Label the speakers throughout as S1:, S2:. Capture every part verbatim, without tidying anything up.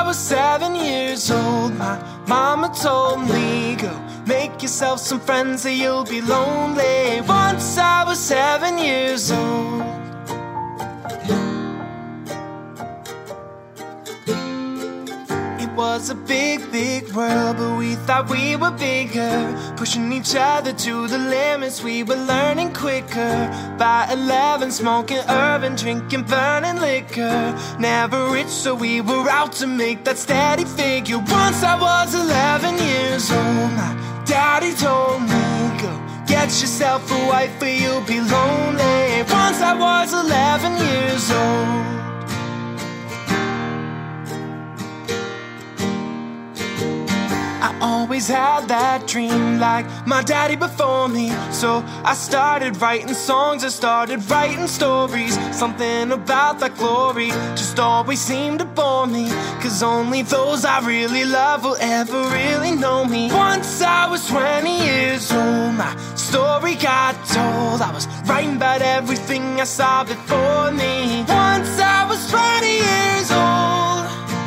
S1: was seven years old, my mama told me, go make yourself some friends or you'll be lonely. Once I was seven years old. It was a big, big world, but we thought we were bigger, pushing each other to the limits. We were learning quicker. By eleven, smoking urban, drinking, burning liquor. Never rich, so we were out to make that steady figure. Once I was eleven years old, my daddy told me, go get yourself a wife or you'll be lonely. Once I was eleven years old. I always had that dream like my daddy before me, so I started writing songs, I started writing stories. Something about that glory just always seemed to bore me, cause only those I really love will ever really know me. Once I was twenty years old, my story got told. I was writing about everything I saw before me. Once I was twenty years old.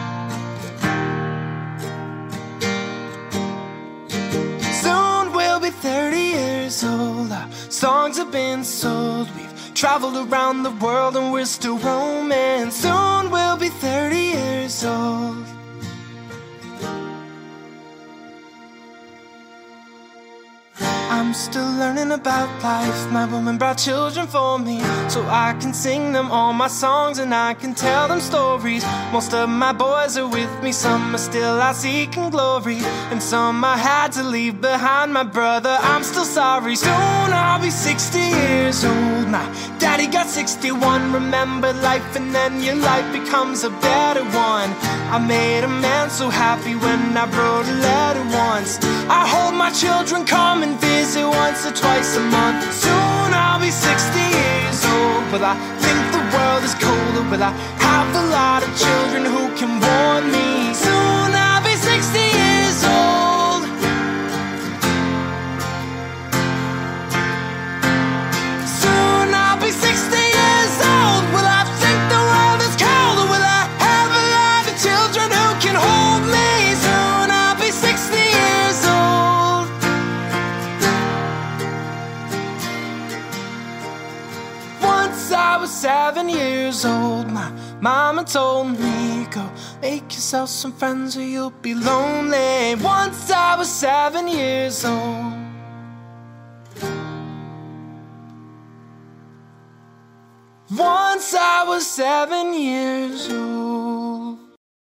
S1: thirty years old, our songs have been sold. We've traveled around the world and we're still roaming. Soon we'll be thirty years old. I'm still learning about life. My woman brought children for me, so I can sing them all my songs and I can tell them stories. Most of my boys are with me, some are still out seeking glory, and some I had to leave behind. My brother, I'm still sorry. Soon I'll be sixty years old. My daddy got sixty-one. Remember life and then your life becomes a better one. I made a man so happy when I wrote a letter once. I hold my children, come and visit once or twice a month. Soon I'll be sixty years old. Will I think the world is colder? Will I have a lot of children who can warm me? Soon I'll be sixty years old. Soon I'll be sixty years old. Will I think the world is colder? Will I have a lot of children who can hold me? Soon I'll be sixty years old. Once I was seven years old, my mama told me, go make yourself some friends or you'll be lonely. Once I was seven years old. Once I was seven years old.